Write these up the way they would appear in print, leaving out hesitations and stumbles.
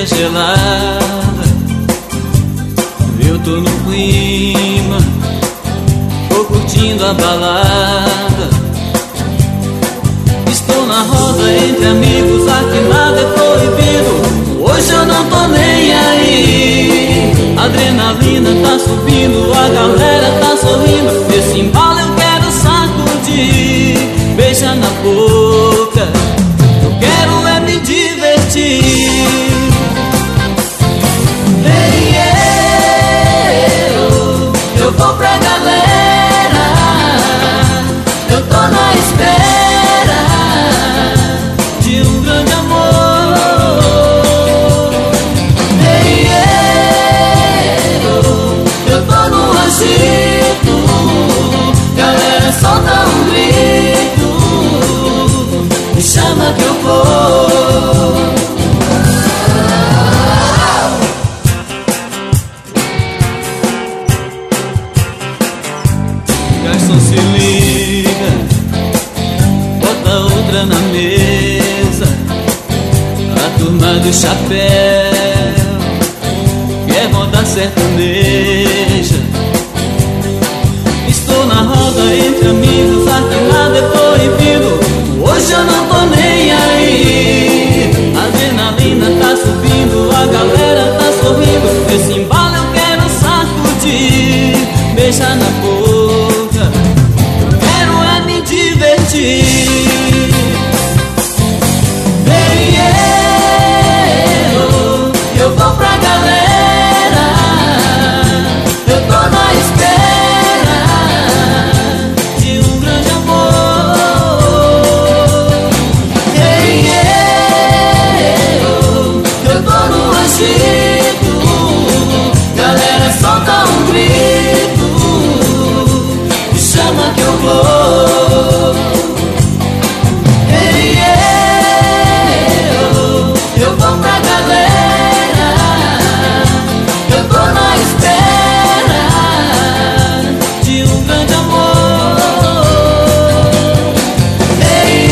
cerveja gelada. Eu tô no clima, tô curtindo a balada. Estou na roda entre amigos, aqui nada é proibido. Hoje eu não tô nem aí. A adrenalina tá subindo, a galera tá sorrindo. Esse embalo eu quero sacudir. Beija na boca, eu quero é me divertir. Hey, eu vou pra galera, eu tô na espera de um grande amor. Hey, eu tô no agito, galera solta um grito, me chama que eu vou. Garçom, se liga, bota outra na mesa. A turma do chapéu quer moda sertaneja. Estou na roda entre amigos, aqui nada é proibido. Hoje eu não tô nem aí. A adrenalina tá subindo, a galera tá sorrindo. Esse embalo eu quero sacudir. Beija na boca, eu quero é me divertir. Hey, eu vou pra galera, eu tô na espera de um grande amor. Hey, eu tô no agito, galera solta um grito, me chama que eu vou. Hey, eu vou pra galera, eu tô na espera de um grande amor. Hey,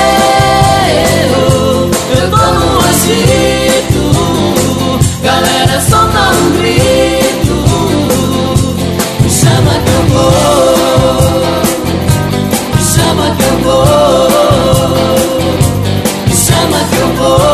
eu tô no agito, galera solta um grito, me chama que eu vou, me chama que eu vou, me chama que eu vou.